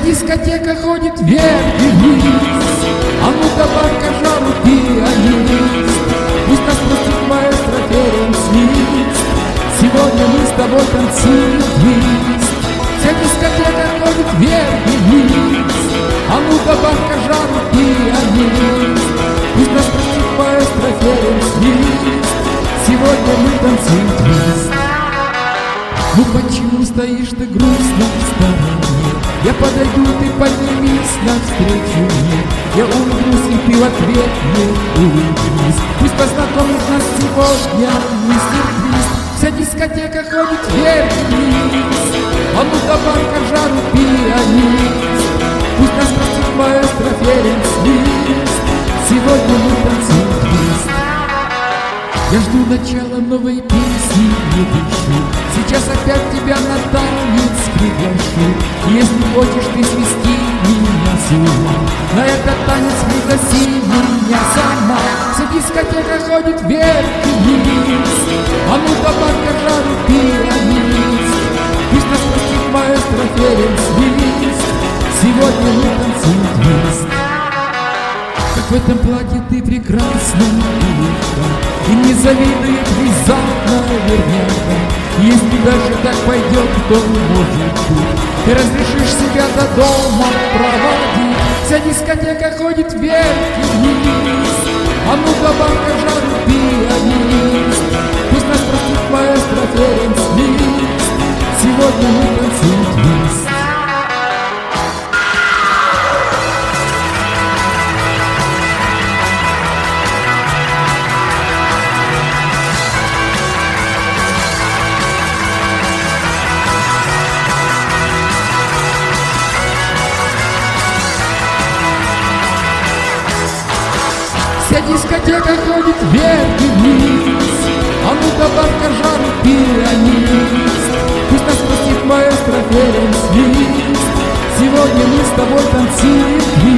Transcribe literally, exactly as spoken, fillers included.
дискотека ходит вверх и вниз. А ну-ка, банка жару, пианист, пусть нас простит маэстро Ференц Лист. Сегодня мы с тобой танцуем твист. Вся дискотека ходит вверх и вниз. А ну-ка, банка жару, пианист, пусть нас простит маэстро Ференц Лист. Сегодня мы танцуем твист. Ну почему стоишь ты грустно в стороне? Я подойду, ты поднимись навстречу мне. Я улыбнусь, и ты в ответ мне улыбнись. Пусть познакомит нас сегодня мистер Твист. Вся дискотека ходит вверх и вниз. А ну-ка, банка жару, пианист, пусть нас простит маэстро Ференц Лист. Сегодня мы танцуем твист. Я жду начала новой песни, не дышу. Сейчас опять тебя на танец приглашу. Если хочешь ты свести меня с ума, на этот танец пригласи меня сама. Вся дискотека ходит вверх и вниз. А ну-ка, банка жару, пианист, пусть нас простит маэстро Ференц Лист. Сегодня мы танцуем твист. Как в этом платье ты прекрасна, улыбка, и не завидует внезапно верняка. Если дальше так пойдет, то может быть ты разрешишь себя до дома проводить. Вся дискотека ходит вверх и вниз. А ну-ка, банка жару, пианист, пусть нас простит маэстро Ференц Лист. Сегодня мы танцуем твист. Вся дискотека ходит вверх и вниз. А ну-ка, банка жару, пианист, пусть нас простит маэстро Ференц Лист. Сегодня мы с тобой танцуем.